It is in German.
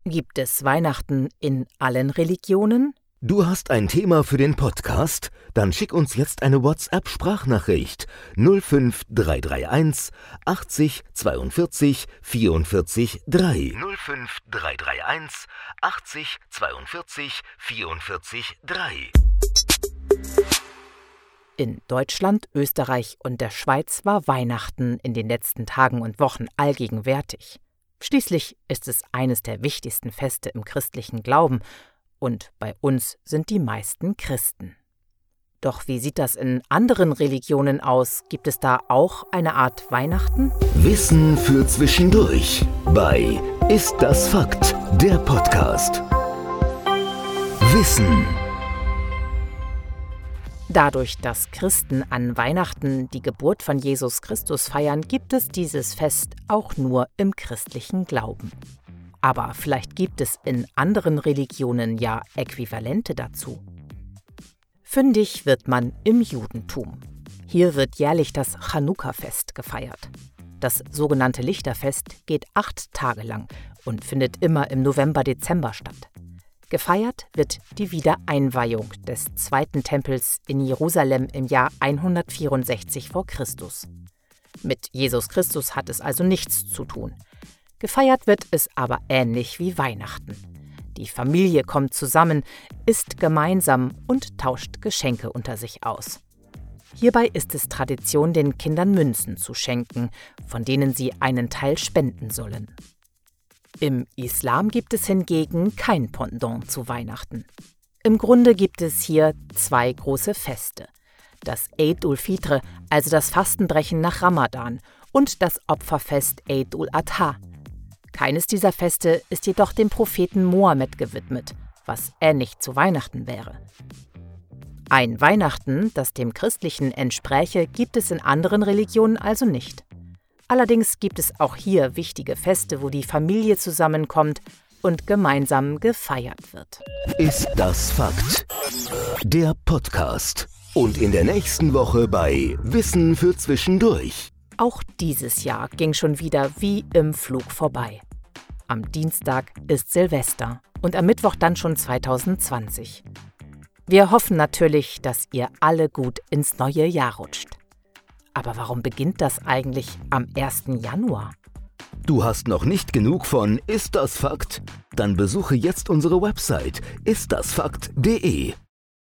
Gibt es Weihnachten in allen Religionen? Du hast ein Thema für den Podcast? Dann schick uns jetzt eine WhatsApp-Sprachnachricht 05331 80 42 44 3. 05331 80 42 44 3. In Deutschland, Österreich und der Schweiz war Weihnachten in den letzten Tagen und Wochen allgegenwärtig. Schließlich ist es eines der wichtigsten Feste im christlichen Glauben und bei uns sind die meisten Christen. Doch wie sieht das in anderen Religionen aus? Gibt es da auch eine Art Weihnachten? Wissen für zwischendurch bei Ist das Fakt? Der Podcast. Wissen. Dadurch, dass Christen an Weihnachten die Geburt von Jesus Christus feiern, gibt es dieses Fest auch nur im christlichen Glauben. Aber vielleicht gibt es in anderen Religionen ja Äquivalente dazu. Fündig wird man im Judentum. Hier wird jährlich das Chanukka-Fest gefeiert. Das sogenannte Lichterfest geht 8 Tage lang und findet immer im November-Dezember statt. Gefeiert wird die Wiedereinweihung des zweiten Tempels in Jerusalem im Jahr 164 v. Chr. Mit Jesus Christus hat es also nichts zu tun. Gefeiert wird es aber ähnlich wie Weihnachten. Die Familie kommt zusammen, isst gemeinsam und tauscht Geschenke unter sich aus. Hierbei ist es Tradition, den Kindern Münzen zu schenken, von denen sie einen Teil spenden sollen. Im Islam gibt es hingegen kein Pendant zu Weihnachten. Im Grunde gibt es hier 2 große Feste: das Eid ul-Fitr, also das Fastenbrechen nach Ramadan, und das Opferfest Eid ul-Adha. Keines dieser Feste ist jedoch dem Propheten Mohammed gewidmet, was ähnlich zu Weihnachten wäre. Ein Weihnachten, das dem Christlichen entspräche, gibt es in anderen Religionen also nicht. Allerdings gibt es auch hier wichtige Feste, wo die Familie zusammenkommt und gemeinsam gefeiert wird. Ist das Fakt? Der Podcast. Und in der nächsten Woche bei Wissen für zwischendurch. Auch dieses Jahr ging schon wieder wie im Flug vorbei. Am Dienstag ist Silvester und am Mittwoch dann schon 2020. Wir hoffen natürlich, dass ihr alle gut ins neue Jahr rutscht. Aber warum beginnt das eigentlich am 1. Januar? Du hast noch nicht genug von Ist das Fakt? Dann besuche jetzt unsere Website istdasfakt.de.